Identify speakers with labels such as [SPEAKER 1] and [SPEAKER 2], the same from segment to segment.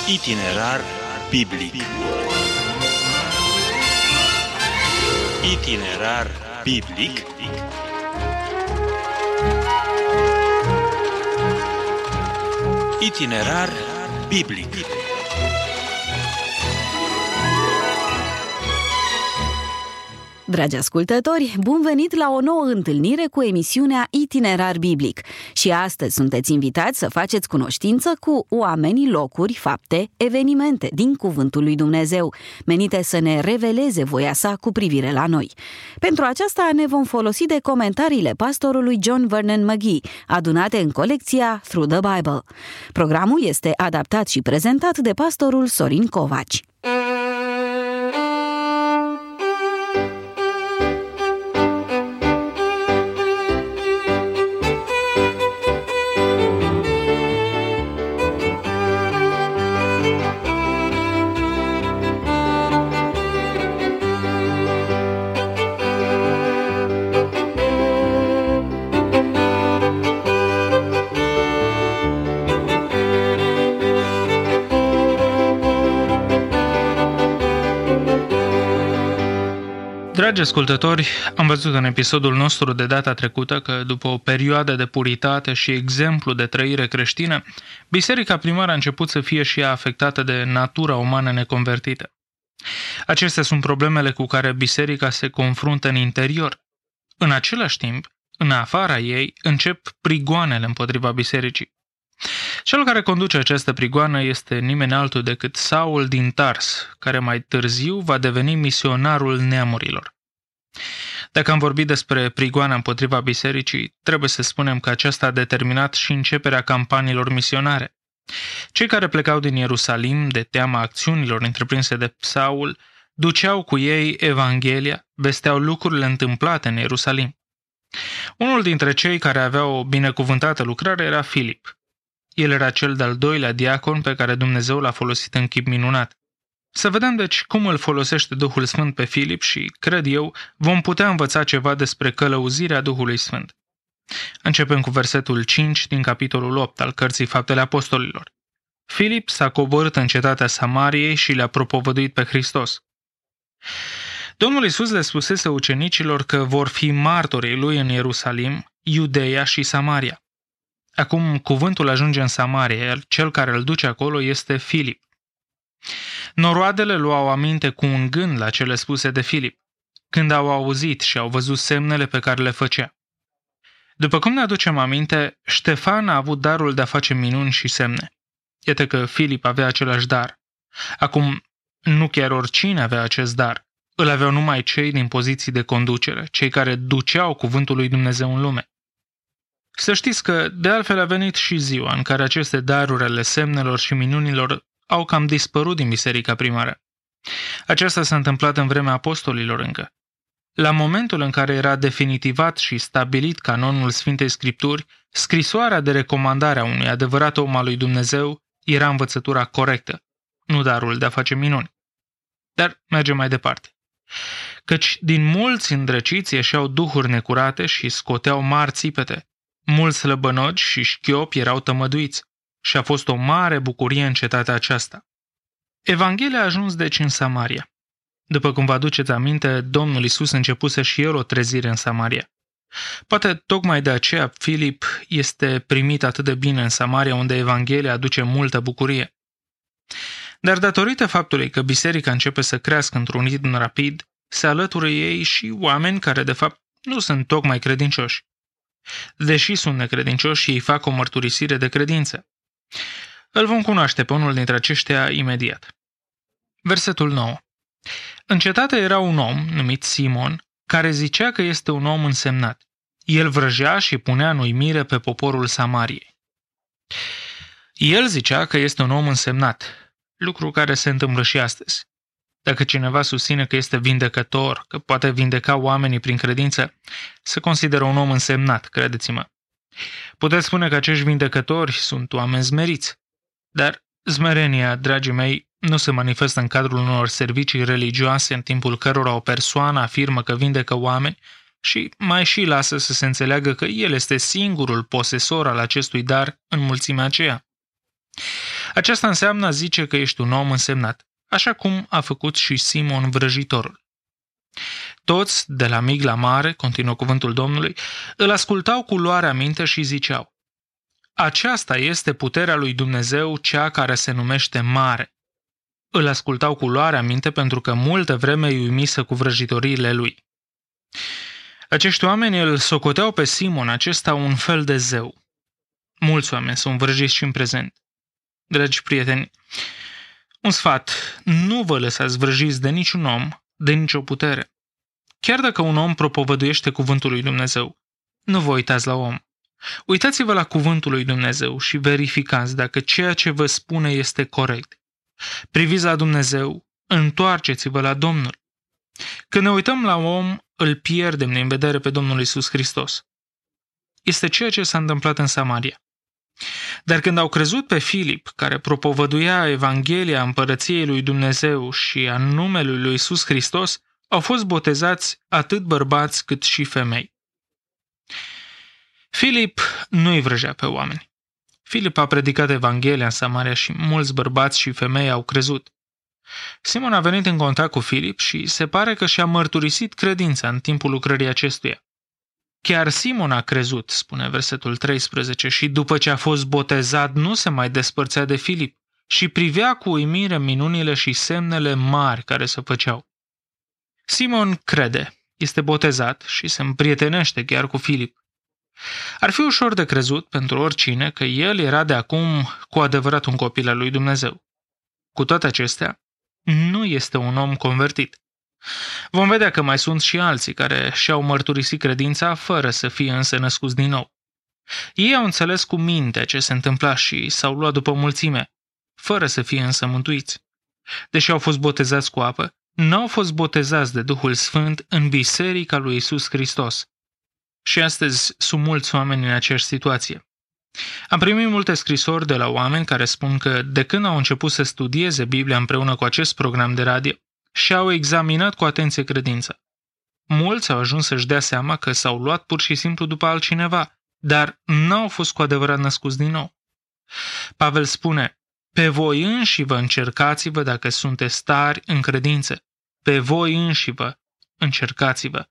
[SPEAKER 1] Itinerar biblic. Itinerar biblic. Itinerar biblic.
[SPEAKER 2] Dragi ascultători, bun venit la o nouă întâlnire cu emisiunea Itinerar Biblic. Și astăzi sunteți invitați să faceți cunoștință cu oamenii, locuri, fapte, evenimente din Cuvântul lui Dumnezeu, menite să ne reveleze voia sa cu privire la noi. Pentru aceasta ne vom folosi de comentariile pastorului John Vernon McGee, adunate în colecția Through the Bible. Programul este adaptat și prezentat de pastorul Sorin Covaci.
[SPEAKER 3] Dragi ascultători, am văzut în episodul nostru de data trecută că după o perioadă de puritate și exemplu de trăire creștină, biserica primară a început să fie și ea afectată de natura umană neconvertită. Acestea sunt problemele cu care biserica se confruntă în interior. În același timp, în afara ei, încep prigoanele împotriva bisericii. Cel care conduce această prigoană este nimeni altul decât Saul din Tars, care mai târziu va deveni misionarul neamurilor. Dacă am vorbit despre prigoana împotriva bisericii, trebuie să spunem că aceasta a determinat și începerea campaniilor misionare. Cei care plecau din Ierusalim de teama acțiunilor întreprinse de Saul, duceau cu ei Evanghelia, vesteau lucrurile întâmplate în Ierusalim. Unul dintre cei care aveau o binecuvântată lucrare era Filip. El era cel de-al doilea diacon pe care Dumnezeu l-a folosit în chip minunat. Să vedem deci cum îl folosește Duhul Sfânt pe Filip și, cred eu, vom putea învăța ceva despre călăuzirea Duhului Sfânt. Începem cu versetul 5 din capitolul 8 al Cărții Faptele Apostolilor. Filip s-a coborât în cetatea Samariei și le-a propovăduit pe Hristos. Domnul Iisus le spusese ucenicilor că vor fi martorii lui în Ierusalim, Iudeea și Samaria. Acum cuvântul ajunge în Samaria, iar cel care îl duce acolo este Filip. Noroadele luau aminte cu un gând la cele spuse de Filip, când au auzit și au văzut semnele pe care le făcea. După cum ne aducem aminte, Ștefan a avut darul de a face minuni și semne. Iată că Filip avea același dar. Acum, nu chiar oricine avea acest dar. Îl aveau numai cei din poziții de conducere, cei care duceau cuvântul lui Dumnezeu în lume. Să știți că, de altfel, a venit și ziua în care aceste daruri ale semnelor și minunilor au cam dispărut din biserica primară. Aceasta s-a întâmplat în vremea apostolilor încă. La momentul în care era definitivat și stabilit canonul Sfintei Scripturi, scrisoarea de recomandare a unui adevărat om al lui Dumnezeu era învățătura corectă, nu darul de a face minuni. Dar mergem mai departe. Căci din mulți îndrăciți ieșeau duhuri necurate și scoteau mari țipete. Mulți slăbănogi și șchiopi erau tămăduiți și a fost o mare bucurie în cetatea aceasta. Evanghelia a ajuns deci în Samaria. După cum vă aduceți aminte, Domnul Iisus începuse și el o trezire în Samaria. Poate tocmai de aceea Filip este primit atât de bine în Samaria, unde Evanghelia aduce multă bucurie. Dar datorită faptului că biserica începe să crească într-un ritm rapid, se alătură ei și oameni care de fapt nu sunt tocmai credincioși. Deși sunt necredincioși, ei fac o mărturisire de credință. Îl vom cunoaște pe unul dintre aceștia imediat. Versetul 9. În cetate era un om, numit Simon, care zicea că este un om însemnat. El vrăjea și punea în uimire pe poporul Samariei. El zicea că este un om însemnat, lucru care se întâmplă și astăzi. Dacă cineva susține că este vindecător, că poate vindeca oamenii prin credință, se consideră un om însemnat, credeți-mă. Puteți spune că acești vindecători sunt oameni smeriți, dar smerenia, dragii mei, nu se manifestă în cadrul unor servicii religioase în timpul cărora o persoană afirmă că vindecă oameni și mai și lasă să se înțeleagă că el este singurul posesor al acestui dar în mulțimea aceea. Aceasta înseamnă a zice că ești un om însemnat, așa cum a făcut și Simon vrăjitorul. Toți, de la mic la mare, continuă cuvântul Domnului, îl ascultau cu luarea minte și ziceau: aceasta este puterea lui Dumnezeu, cea care se numește mare. Îl ascultau cu luarea minte pentru că multă vreme îi uimisă cu vrăjitoriile lui. Acești oameni îl socoteau pe Simon acesta un fel de zeu. Mulți oameni sunt vrăjiți și în prezent. Dragi prieteni, un sfat: nu vă lăsați vrăjiți de niciun om, de nicio putere. Chiar dacă un om propovăduiește cuvântul lui Dumnezeu, nu vă uitați la om. Uitați-vă la cuvântul lui Dumnezeu și verificați dacă ceea ce vă spune este corect. Priviți la Dumnezeu, întoarceți-vă la Domnul. Când ne uităm la om, îl pierdem din vedere pe Domnul Iisus Hristos. Este ceea ce s-a întâmplat în Samaria. Dar când au crezut pe Filip, care propovăduia Evanghelia împărăției lui Dumnezeu și a numelui lui Iisus Hristos, au fost botezați atât bărbați cât și femei. Filip nu-i vrăjea pe oameni. Filip a predicat Evanghelia în Samaria și mulți bărbați și femei au crezut. Simon a venit în contact cu Filip și se pare că și-a mărturisit credința în timpul lucrării acestuia. Chiar Simon a crezut, spune versetul 13, și după ce a fost botezat nu se mai despărțea de Filip și privea cu uimire minunile și semnele mari care se făceau. Simon crede, este botezat și se împrietenește chiar cu Filip. Ar fi ușor de crezut pentru oricine că el era de acum cu adevărat un copil al lui Dumnezeu. Cu toate acestea, nu este un om convertit. Vom vedea că mai sunt și alții care și-au mărturisit credința fără să fie însă născuți din nou. Ei au înțeles cu minte ce se întâmpla și s-au luat după mulțime, fără să fie însă mântuiți. Deși au fost botezați cu apă, n-au fost botezați de Duhul Sfânt în biserica lui Iisus Hristos. Și astăzi sunt mulți oameni în aceeași situație. Am primit multe scrisori de la oameni care spun că de când au început să studieze Biblia împreună cu acest program de radio, și-au examinat cu atenție credința. Mulți au ajuns să-și dea seama că s-au luat pur și simplu după altcineva, dar n-au fost cu adevărat născuți din nou. Pavel spune: pe voi înșivă încercați-vă dacă sunteți tari în credință. Pe voi înșivă încercați-vă.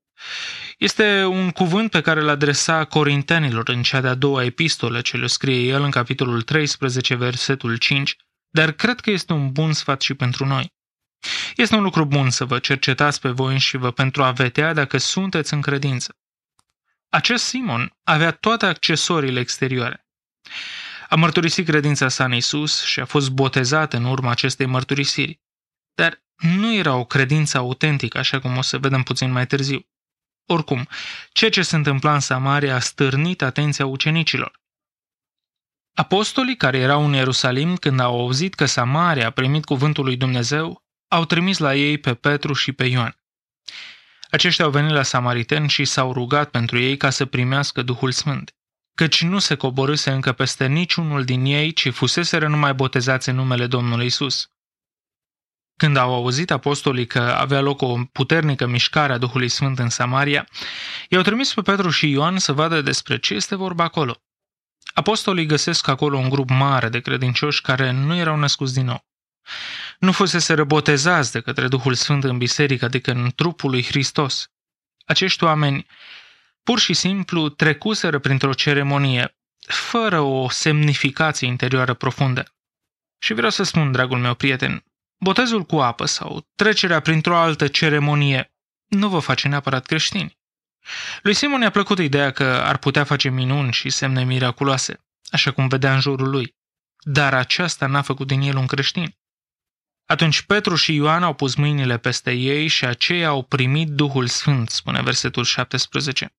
[SPEAKER 3] Este un cuvânt pe care îl adresa corintenilor în cea de-a doua epistolă ce le scrie el în capitolul 13, versetul 5, dar cred că este un bun sfat și pentru noi. Este un lucru bun să vă cercetați pe voi înșivă pentru a vedea dacă sunteți în credință. Acest Simon avea toate accesoriile exterioare. A mărturisit credința sa în Iisus și a fost botezat în urma acestei mărturisiri, dar nu era o credință autentică, așa cum o să vedem puțin mai târziu. Oricum, ceea ce se întâmpla în Samaria a stârnit atenția ucenicilor. Apostolii care erau în Ierusalim, când au auzit că Samaria a primit cuvântul lui Dumnezeu, au trimis la ei pe Petru și pe Ioan. Aceștia au venit la samariteni și s-au rugat pentru ei ca să primească Duhul Sfânt, căci nu se coborâse încă peste niciunul din ei, ci fuseseră numai botezați în numele Domnului Iisus. Când au auzit apostolii că avea loc o puternică mișcare a Duhului Sfânt în Samaria, i-au trimis pe Petru și Ioan să vadă despre ce este vorba acolo. Apostolii găsesc acolo un grup mare de credincioși care nu erau născuți din nou. Nu fuseseră botezați de către Duhul Sfânt în biserică, adică în trupul lui Hristos. Acești oameni pur și simplu trecuseră printr-o ceremonie, fără o semnificație interioară profundă. Și vreau să spun, dragul meu prieten, botezul cu apă sau trecerea printr-o altă ceremonie nu vă face neapărat creștini. Lui Simon i-a plăcut ideea că ar putea face minuni și semne miraculoase, așa cum vedea în jurul lui, dar aceasta n-a făcut din el un creștin. Atunci Petru și Ioan au pus mâinile peste ei și aceia au primit Duhul Sfânt, spune versetul 17.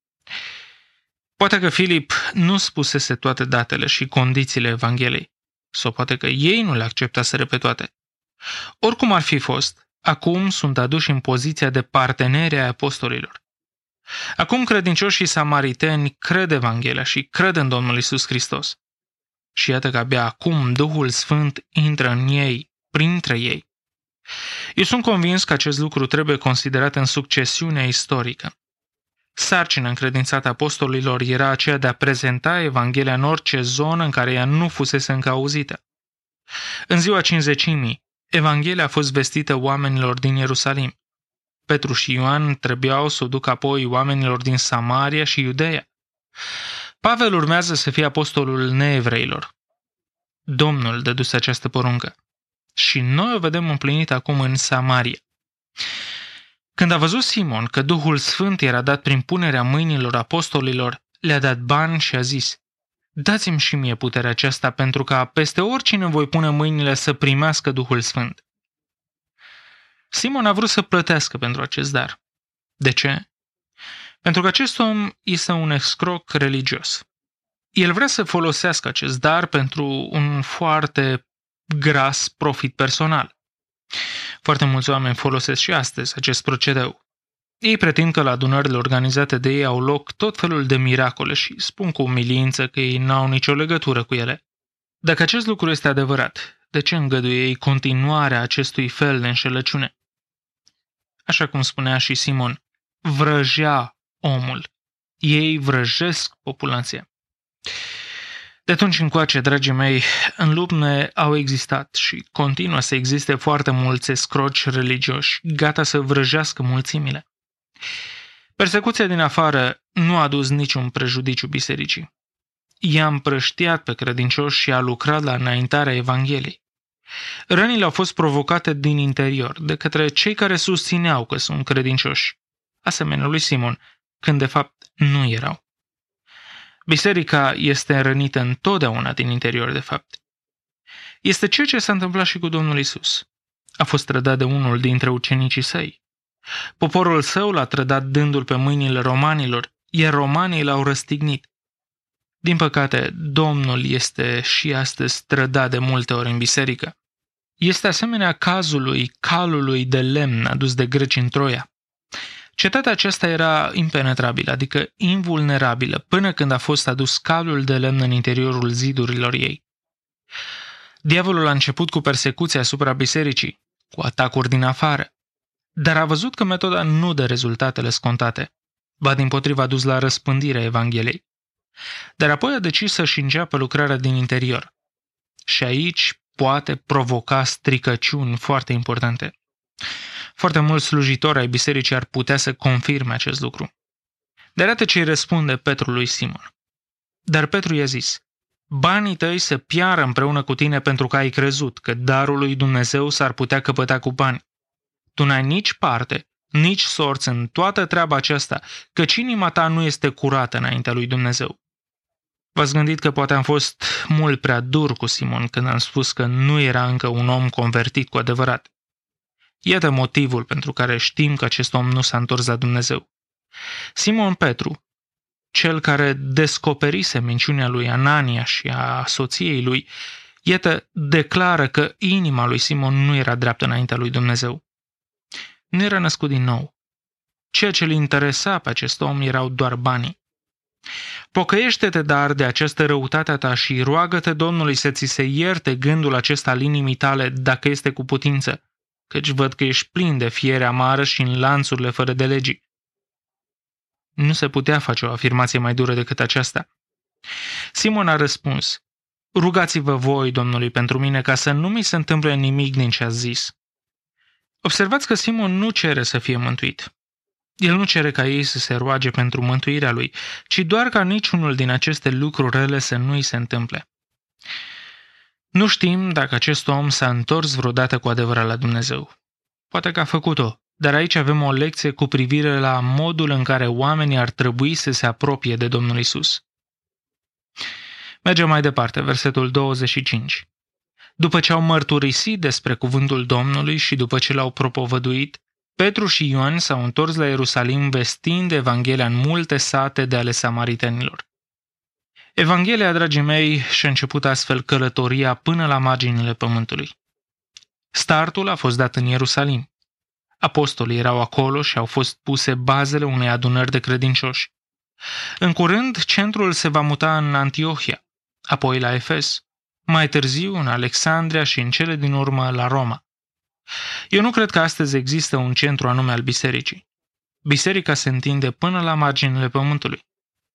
[SPEAKER 3] Poate că Filip nu spusese toate datele și condițiile Evangheliei, sau poate că ei nu le acceptaseră pe toate. Oricum ar fi fost, acum sunt aduși în poziția de parteneri ai apostolilor. Acum credincioșii samariteni cred Evanghelia și cred în Domnul Iisus Hristos. Și iată că abia acum Duhul Sfânt intră în ei, printre ei. Eu sunt convins că acest lucru trebuie considerat în succesiunea istorică. Sarcina încredințată apostolilor era aceea de a prezenta Evanghelia în orice zonă în care ea nu fusese încă auzită. În ziua Cincizecimii, Evanghelia a fost vestită oamenilor din Ierusalim. Petru și Ioan trebuiau să o ducă apoi oamenilor din Samaria și Iudeea. Pavel urmează să fie apostolul neevreilor. Domnul dăduse această poruncă. Și noi o vedem împlinită acum în Samaria. Când a văzut Simon că Duhul Sfânt era dat prin punerea mâinilor apostolilor, le-a dat bani și a zis: dați-mi și mie puterea aceasta, pentru ca peste oricine voi pune mâinile să primească Duhul Sfânt. Simon a vrut să plătească pentru acest dar. De ce? Pentru că acest om este un escroc religios. El vrea să folosească acest dar pentru un foarte gras profit personal. Foarte mulți oameni folosesc și astăzi acest procedeu. Ei pretind că la adunările organizate de ei au loc tot felul de miracole și spun cu umilință că ei n-au nicio legătură cu ele. Dacă acest lucru este adevărat, de ce îngăduie ei continuarea acestui fel de înșelăciune? Așa cum spunea și Simon, vrăjea omul. Ei vrăjesc populația. De atunci încoace, dragii mei, în lume au existat și continuă să existe foarte mulți escroci religioși, gata să vrăjească mulțimile. Persecuția din afară nu a adus niciun prejudiciu bisericii. I-a împrăștiat pe credincioși și a lucrat la înaintarea Evangheliei. Rănile au fost provocate din interior, de către cei care susțineau că sunt credincioși, asemenea lui Simon, când de fapt nu erau. Biserica este rănită întotdeauna din interior, de fapt. Este ceea ce s-a întâmplat și cu Domnul Isus. A fost trădat de unul dintre ucenicii săi. Poporul său l-a trădat dându-l pe mâinile romanilor, iar romanii l-au răstignit. Din păcate, Domnul este și astăzi trădat de multe ori în biserică. Este asemenea cazului calului de lemn adus de greci în Troia. Cetatea aceasta era impenetrabilă, adică invulnerabilă, până când a fost adus calul de lemn în interiorul zidurilor ei. Diavolul a început cu persecuția asupra bisericii, cu atacuri din afară, dar a văzut că metoda nu dă rezultatele scontate, ba dimpotrivă a dus la răspândirea Evangheliei. Dar apoi a decis să-și înceapă lucrarea din interior. Și aici poate provoca stricăciuni foarte importante. Foarte mulți slujitori ai bisericii ar putea să confirme acest lucru. Dar iată ce îi răspunde Petru lui Simon. Dar Petru i-a zis: banii tăi să piară împreună cu tine pentru că ai crezut că darul lui Dumnezeu s-ar putea căpăta cu bani. Tu n-ai nici parte, nici sorți în toată treaba aceasta, căci inima ta nu este curată înaintea lui Dumnezeu. V-ați gândit că poate am fost mult prea dur cu Simon când am spus că nu era încă un om convertit cu adevărat. Iată motivul pentru care știm că acest om nu s-a întors la Dumnezeu. Simon Petru, cel care descoperise minciunea lui Anania și a soției lui, iată, declară că inima lui Simon nu era dreaptă înaintea lui Dumnezeu. Nu era născut din nou. Ceea ce îl interesa pe acest om erau doar banii. Pocăiește-te dar de această răutate a ta și roagă-te Domnului să ți se ierte gândul acesta al inimii tale dacă este cu putință, căci văd că ești plin de fiere amară și în lanțurile fără de legii. Nu se putea face o afirmație mai dură decât aceasta. Simon a răspuns: rugați-vă voi Domnului pentru mine ca să nu mi se întâmple nimic din ce ați zis. Observați că Simon nu cere să fie mântuit. El nu cere ca ei să se roage pentru mântuirea lui, ci doar ca niciunul din aceste lucruri rele să nu îi se întâmple. Nu știm dacă acest om s-a întors vreodată cu adevărat la Dumnezeu. Poate că a făcut-o, dar aici avem o lecție cu privire la modul în care oamenii ar trebui să se apropie de Domnul Isus. Mergem mai departe, versetul 25. După ce au mărturisit despre cuvântul Domnului și după ce l-au propovăduit, Petru și Ioan s-au întors la Ierusalim vestind Evanghelia în multe sate de ale samaritenilor. Evanghelia, dragii mei, și-a început astfel călătoria până la marginile pământului. Startul a fost dat în Ierusalim. Apostolii erau acolo și au fost puse bazele unei adunări de credincioși. În curând, centrul se va muta în Antiohia, apoi la Efes, mai târziu în Alexandria și în cele din urmă la Roma. Eu nu cred că astăzi există un centru anume al bisericii. Biserica se întinde până la marginile pământului.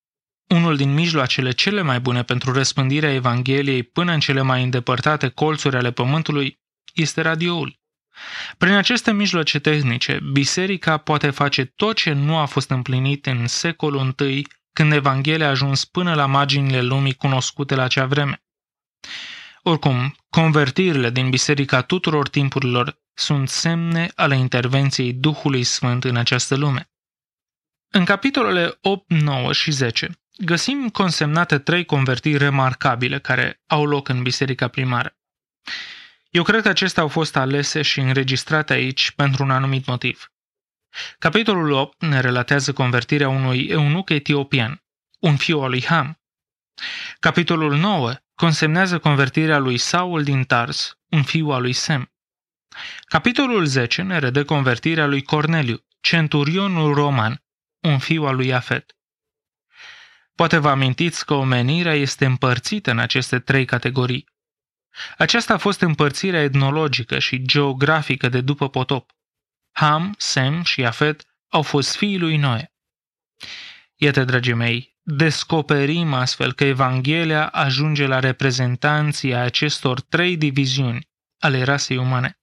[SPEAKER 3] Unul din mijloacele cele mai bune pentru răspândirea Evangheliei până în cele mai îndepărtate colțuri ale pământului este radioul. Prin aceste mijloace tehnice, biserica poate face tot ce nu a fost împlinit în secolul I, când Evanghelia a ajuns până la marginile lumii cunoscute la acea vreme. Oricum, convertirile din biserica tuturor timpurilor sunt semne ale intervenției Duhului Sfânt în această lume. În capitolele 8, 9 și 10 găsim consemnate 3 convertiri remarcabile care au loc în biserica primară. Eu cred că acestea au fost alese și înregistrate aici pentru un anumit motiv. Capitolul 8 ne relatează convertirea unui eunuc etiopian, un fiu al lui Ham. Capitolul 9 consemnează convertirea lui Saul din Tars, un fiu al lui Sem. Capitolul 10 ne redă convertirea lui Corneliu, centurionul roman, un fiu al lui Iafet. Poate vă amintiți că omenirea este împărțită în aceste 3 categorii. Aceasta a fost împărțirea etnologică și geografică de după potop. Ham, Sem și Iafet au fost fiii lui Noe. Iată, dragii mei, descoperim astfel că Evanghelia ajunge la reprezentanții acestor 3 diviziuni ale rasei umane.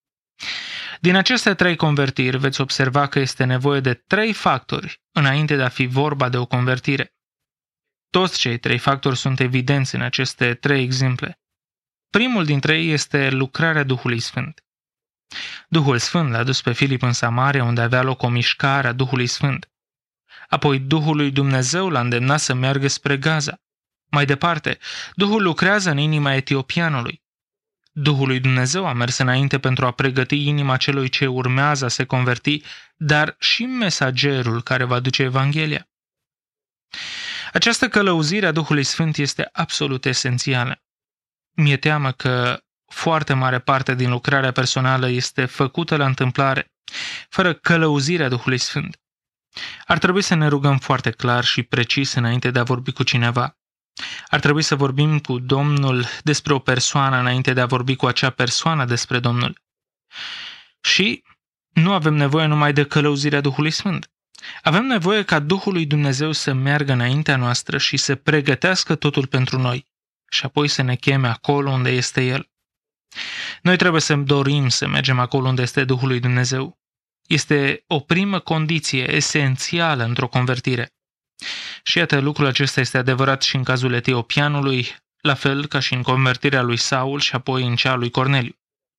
[SPEAKER 3] Din aceste 3 convertiri veți observa că este nevoie de 3 factori înainte de a fi vorba de o convertire. Toți cei 3 factori sunt evidenți în aceste 3 exemple. Primul dintre ei este lucrarea Duhului Sfânt. Duhul Sfânt l-a dus pe Filip în Samaria, unde avea loc o mișcare a Duhului Sfânt. Apoi Duhul lui Dumnezeu l-a îndemnat să meargă spre Gaza. Mai departe, Duhul lucrează în inima etiopianului. Duhul lui Dumnezeu a mers înainte pentru a pregăti inima celui ce urmează a se converti, dar și mesagerul care va duce Evanghelia. Această călăuzire a Duhului Sfânt este absolut esențială. Mi-e teamă că foarte mare parte din lucrarea personală este făcută la întâmplare, fără călăuzirea Duhului Sfânt. Ar trebui să ne rugăm foarte clar și precis înainte de a vorbi cu cineva. Ar trebui să vorbim cu Domnul despre o persoană înainte de a vorbi cu acea persoană despre Domnul. Și nu avem nevoie numai de călăuzirea Duhului Sfânt. Avem nevoie ca Duhul lui Dumnezeu să meargă înaintea noastră și să pregătească totul pentru noi și apoi să ne cheme acolo unde este El. Noi trebuie să dorim să mergem acolo unde este Duhul lui Dumnezeu. Este o primă condiție esențială într-o convertire. Și iată, lucrul acesta este adevărat și în cazul etiopianului, la fel ca și în convertirea lui Saul și apoi în cea lui Corneliu.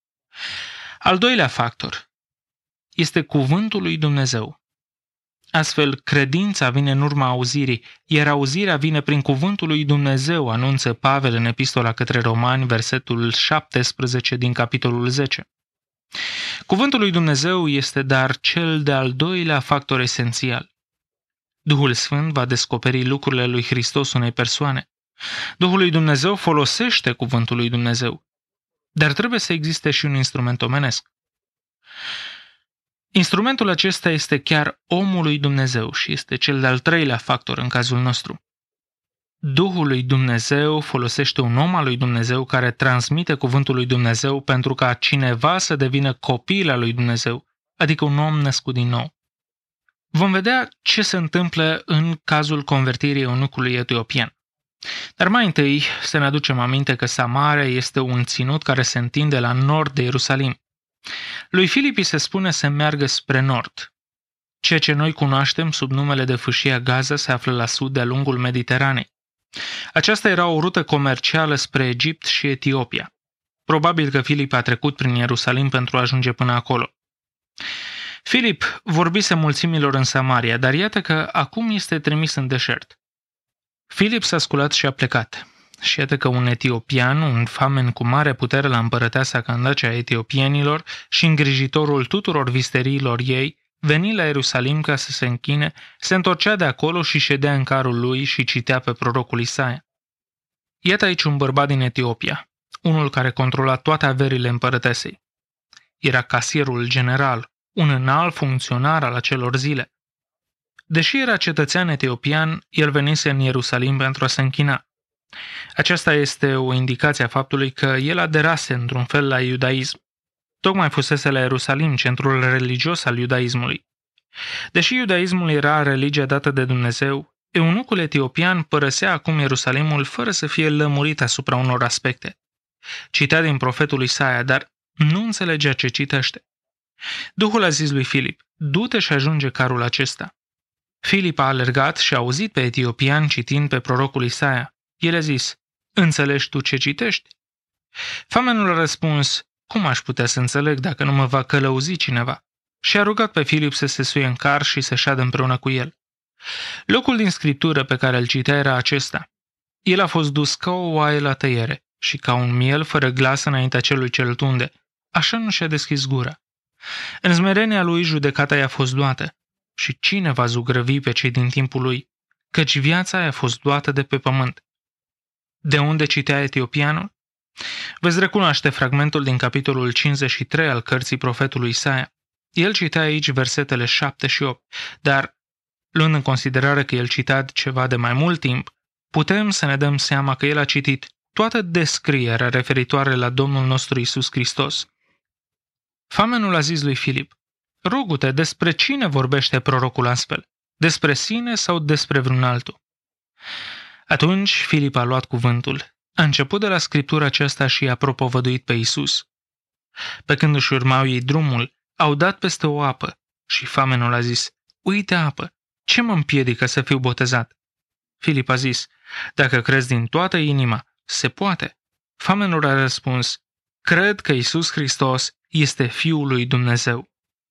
[SPEAKER 3] Al doilea factor este cuvântul lui Dumnezeu. Astfel, credința vine în urma auzirii, iar auzirea vine prin cuvântul lui Dumnezeu, anunță Pavel în Epistola către Romani, versetul 17 din capitolul 10. Cuvântul lui Dumnezeu este dar cel de-al doilea factor esențial. Duhul Sfânt va descoperi lucrurile lui Hristos unei persoane. Duhul lui Dumnezeu folosește cuvântul lui Dumnezeu, dar trebuie să existe și un instrument omenesc. Instrumentul acesta este chiar omul lui Dumnezeu și este cel de-al treilea factor în cazul nostru. Duhul lui Dumnezeu folosește un om al lui Dumnezeu care transmite cuvântul lui Dumnezeu pentru ca cineva să devină copil al lui Dumnezeu, adică un om născut din nou. Vom vedea ce se întâmplă în cazul convertirii eunucului etiopian. Dar mai întâi să ne aducem aminte că Samaria este un ținut care se întinde la nord de Ierusalim. Lui Filip se spune să meargă spre nord. Ceea ce noi cunoaștem sub numele de fâșia Gaza se află la sud de-a lungul Mediteranei. Aceasta era o rută comercială spre Egipt și Etiopia. Probabil că Filip a trecut prin Ierusalim pentru a ajunge până acolo. Filip vorbise mulțimilor în Samaria, dar iată că acum este trimis în deșert. Filip s-a sculat și a plecat. Și iată că un etiopian, un famen cu mare putere la împărăteasa Candace a etiopienilor și îngrijitorul tuturor visteriilor ei, veni la Ierusalim ca să se închine, se întorcea de acolo și ședea în carul lui și citea pe prorocul Isaia. Iată aici un bărbat din Etiopia, unul care controla toate averile împărătesei. Era casierul general, un înalt funcționar al acelor zile. Deși era cetățean etiopian, el venise în Ierusalim pentru a se închina. Aceasta este o indicație a faptului că el aderase într-un fel la iudaism. Tocmai fusese la Ierusalim, centrul religios al iudaismului. Deși iudaismul era religia dată de Dumnezeu, Eunucul etiopian părăsea acum Ierusalimul fără să fie lămurit asupra unor aspecte. Citea din profetul Isaia, dar nu înțelegea ce citește. Duhul a zis lui Filip, du-te și ajunge carul acesta. Filip a alergat și a auzit pe etiopian citind pe prorocul Isaia. El a zis, înțelegi tu ce citești? Famenul a răspuns, cum aș putea să înțeleg dacă nu mă va călăuzi cineva? Și a rugat pe Filip să se suie în car și să șadă împreună cu el. Locul din scriptură pe care îl citea era acesta. El a fost dus ca o oaie la tăiere și ca un miel fără glas înaintea celui ce îl tunde. Așa nu și-a deschis gura. În smerenia lui judecata i-a fost luată. Și cine va zugrăvi pe cei din timpul lui? Căci viața i-a fost luată de pe pământ. De unde citea etiopianul? Veți recunoaște fragmentul din capitolul 53 al cărții profetului Isaia. El citea aici versetele 7 și 8, dar, luând în considerare că el citea ceva de mai mult timp, putem să ne dăm seama că el a citit toată descrierea referitoare la Domnul nostru Iisus Hristos. Famenul a zis lui Filip, rogu-te, despre cine vorbește prorocul astfel? Despre sine sau despre vreun altul? Atunci Filip a luat cuvântul, a început de la scriptura aceasta și i-a propovăduit pe Iisus. Pe când își urmau ei drumul, au dat peste o apă și famenul a zis, uite apă, ce mă împiedică să fiu botezat? Filip a zis, dacă crezi din toată inima, se poate. Famenul a răspuns, cred că Iisus Hristos este Fiul lui Dumnezeu.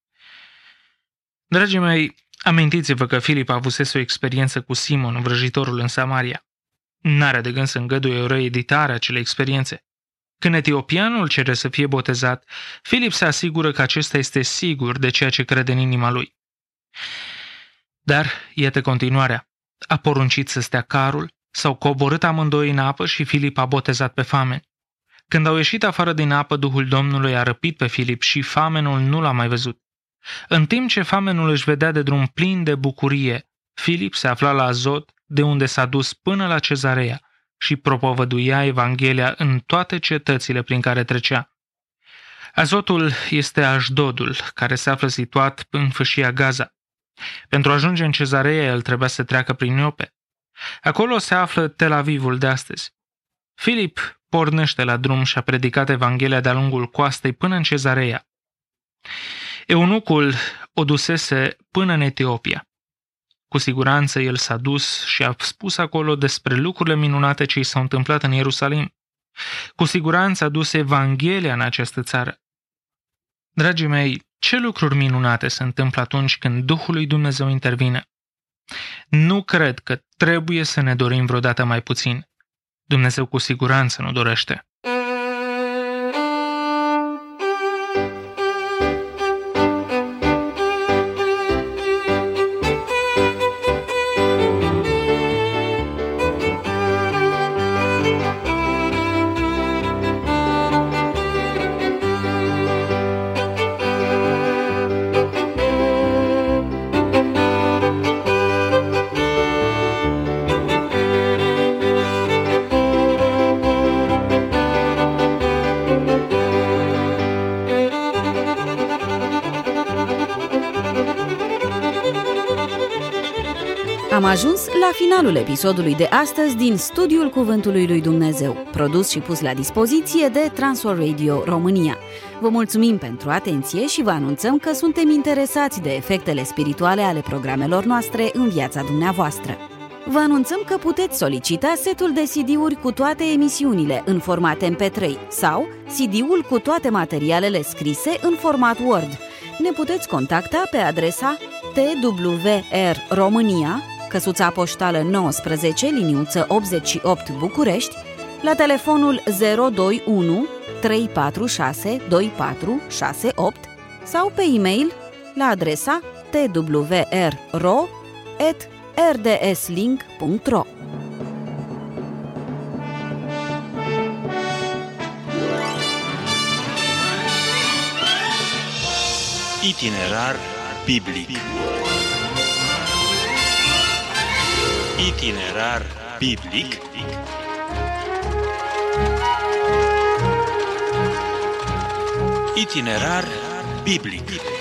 [SPEAKER 3] Dragii mei, amintiți-vă că Filip a avusese o experiență cu Simon, vrăjitorul în Samaria. N-are de gând să îngăduie o reeditare a acelei experiențe. Când etiopianul cere să fie botezat, Filip se asigură că acesta este sigur de ceea ce crede în inima lui. Dar, iată continuarea. A poruncit să stea carul, s-au coborât amândoi în apă și Filip a botezat pe fameni. Când au ieșit afară din apă, Duhul Domnului a răpit pe Filip și famenul nu l-a mai văzut. În timp ce famenul își vedea de drum plin de bucurie, Filip se afla la Azot, de unde s-a dus până la Cezarea și propovăduia Evanghelia în toate cetățile prin care trecea. Azotul este Ashdodul, care se află situat în fâșia Gaza. Pentru a ajunge în Cezarea, el trebuia să treacă prin Iope. Acolo se află Tel Avivul de astăzi. Filip pornește la drum și a predicat Evanghelia de-a lungul coastei până în Cezarea. Eunucul o dusese până în Etiopia. Cu siguranță el s-a dus și a spus acolo despre lucrurile minunate ce i s-au întâmplat în Ierusalim. Cu siguranță a dus Evanghelia în această țară. Dragii mei, ce lucruri minunate se întâmplă atunci când Duhul lui Dumnezeu intervine? Nu cred că trebuie să ne dorim vreodată mai puțin. Dumnezeu cu siguranță nu dorește.
[SPEAKER 2] Am ajuns la finalul episodului de astăzi din Studiul Cuvântului lui Dumnezeu, produs și pus la dispoziție de Transworld Radio România. Vă mulțumim pentru atenție și vă anunțăm că suntem interesați de efectele spirituale ale programelor noastre în viața dumneavoastră. Vă anunțăm că puteți solicita setul de CD-uri cu toate emisiunile în format MP3 sau CD-ul cu toate materialele scrise în format Word. Ne puteți contacta pe adresa TWR România, căsuța poștală 19, liniuță 88 București, la telefonul 021 346 2468 sau pe e-mail la adresa twrro@rdslink.ro.
[SPEAKER 1] Itinerar biblic. Itinerar biblic. Itinerar biblic.